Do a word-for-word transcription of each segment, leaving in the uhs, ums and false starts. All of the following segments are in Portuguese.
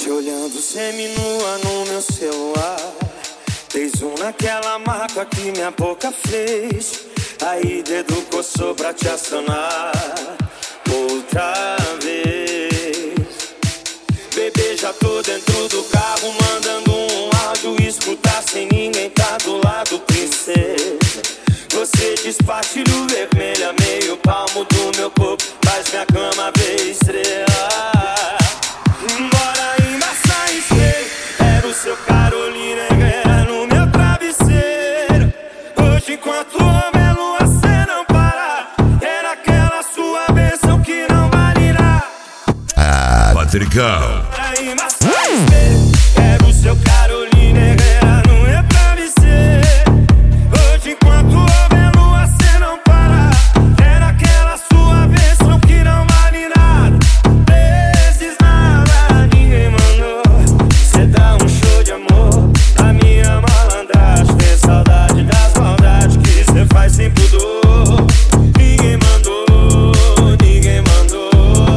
Te olhando seminua no meu celular. Dei zoom naquela marca que minha boca fez. Aí dedo coçou pra te acionar outra vez. Bebê, já tô dentro do carro mandando um áudio. Escutar sem ninguém tá do lado, princesa. Você despartilho vermelha, meio palmo do meu corpo. Faz minha cama ver estrela. Bora embaçar em espelho. Era o seu Carolina Herrera no meu travesseiro. Hoje enquanto homem a lua cê não para. Era aquela sua bênção que não vale nada. Ah, Patricão. Bora embaçar em espelho. Era o seu Carolina Herrera no meu travesseiro. Hoje enquanto homem a lua cê não para. Era aquela sua bênção que não vale nada. Vezes nada ninguém mandou. Cê dá um show de amor. A minha malandragem tem saudade das maldades que cê faz sem pudor. Ninguém mandou, ninguém mandou.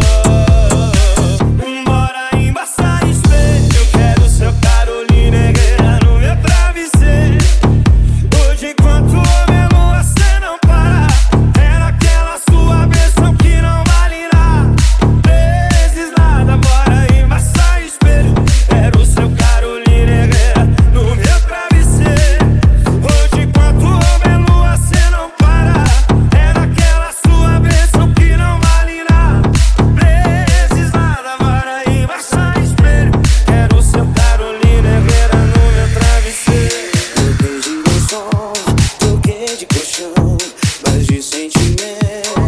Bora embaçar em espelho. Eu quero seu Carolina Herrera no meu travesseiro. Hoje enquanto homem a lua cê não para. Era aquela sua bênção que não vale nada. Vezes nada, bora embaçar em espelho. Era o seu Carolina Herrera no meu travesseiro. Hoje enquanto homem a lua cê não para. Era aquela sua bênção que não vale nada. Vezes nada, bora embaçar em espelho. Era o seu Carolina Herrera no meu travesseiro. Troquei de lençol, troquei de colchão, mas de sentimento,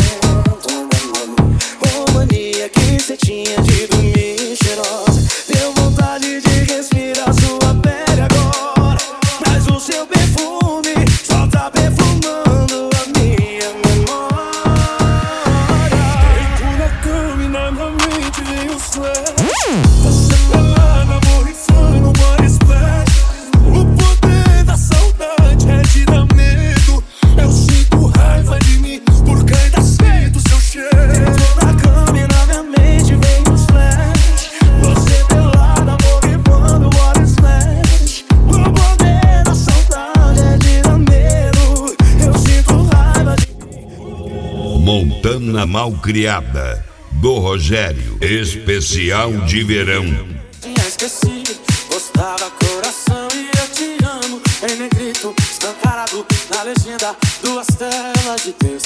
oh, mania que cê tinha de dormir cheirosa. Deu vontade de respirar sua pele agora. Mas o seu perfume só tá perfumando a minha memória. Deito na cama e na minha mente vem o flash. Você pelada, borrifando, body splash. O poder da saudade é te dar medo. Eu sinto raiva de mim porque ainda sinto seu cheiro. Tô na cama e na minha mente vem os flash. Você pelada, borrifando, body splash. O poder da saudade é te dar medo. Eu sinto raiva de mim. Montana Malcriada, do Rogério. Especial de verão. Tinha esquecido, postava coração e eu te amo em negrito, escancarado na legenda, duas telas de texto.